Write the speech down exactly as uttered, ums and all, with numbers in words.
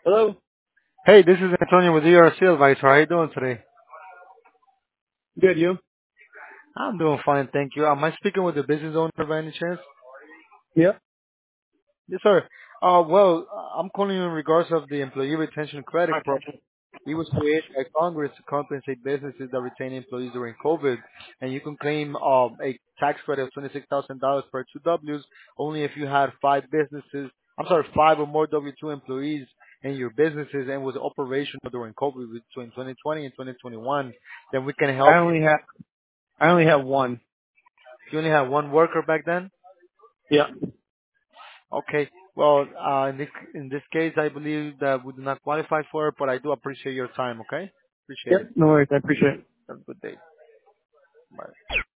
Hello. Hey, this is Antonio with E R C Advisor. How you doing today? Good, you? I'm doing fine, thank you. Am I speaking with the business owner by any chance? Yeah. Yes, sir. Uh, well, I'm calling you in regards of the Employee Retention Credit Program. It was created by Congress to compensate businesses that retain employees during COVID, and you can claim um, a tax credit of twenty-six thousand dollars per two Ws only if you had five businesses. I'm sorry, five or more W two employees in your businesses and was operational during COVID between twenty twenty and twenty twenty-one. Then we can I help. only have I only have one. You only had one worker back then? Yeah. Okay. Well, uh, in this, in this case, I believe that we do not qualify for it, but I do appreciate your time, okay? Appreciate Yep. it. No worries. I appreciate it. Have a good day. Bye.